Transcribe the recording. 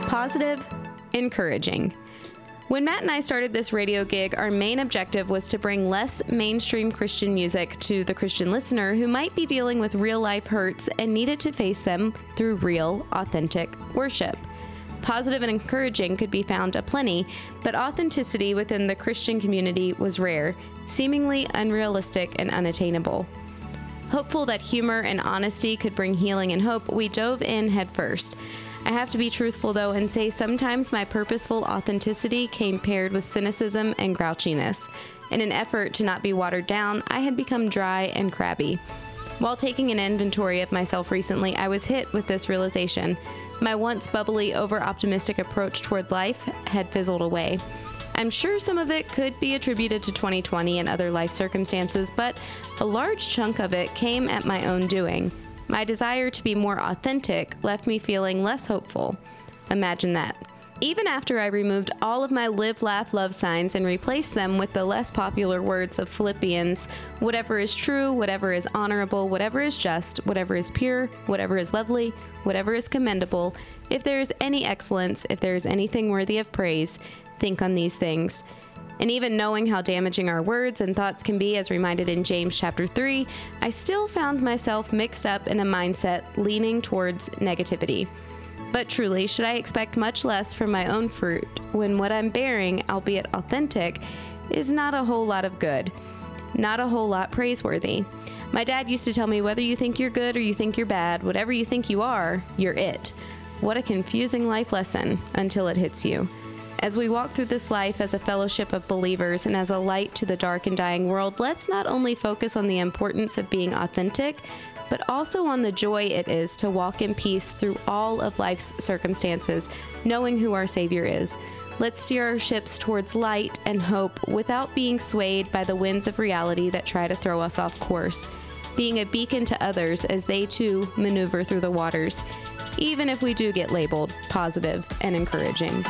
Positive, encouraging. When Matt and I started this radio gig, our main objective was to bring less mainstream Christian music to the Christian listener who might be dealing with real-life hurts and needed to face them through real, authentic worship. Positive and encouraging could be found aplenty, but authenticity within the Christian community was rare, seemingly unrealistic and unattainable. Hopeful that humor and honesty could bring healing and hope, we dove in headfirst. I have to be truthful, though, and say sometimes my purposeful authenticity came paired with cynicism and grouchiness. In an effort to not be watered down, I had become dry and crabby. While taking an inventory of myself recently, I was hit with this realization. My once bubbly, over-optimistic approach toward life had fizzled away. I'm sure some of it could be attributed to 2020 and other life circumstances, but a large chunk of it came at my own doing. My desire to be more authentic left me feeling less hopeful. Imagine that. Even after I removed all of my live, laugh, love signs and replaced them with the less popular words of Philippians, whatever is true, whatever is honorable, whatever is just, whatever is pure, whatever is lovely, whatever is commendable, if there is any excellence, if there is anything worthy of praise, think on these things. And even knowing how damaging our words and thoughts can be, as reminded in James chapter 3, I still found myself mixed up in a mindset leaning towards negativity. But truly, should I expect much less from my own fruit when what I'm bearing, albeit authentic, is not a whole lot of good, not a whole lot praiseworthy? My dad used to tell me, whether you think you're good or you think you're bad, whatever you think you are, you're it. What a confusing life lesson until it hits you. As we walk through this life as a fellowship of believers and as a light to the dark and dying world, let's not only focus on the importance of being authentic, but also on the joy it is to walk in peace through all of life's circumstances, knowing who our Savior is. Let's steer our ships towards light and hope without being swayed by the winds of reality that try to throw us off course, being a beacon to others as they too maneuver through the waters, even if we do get labeled positive and encouraging.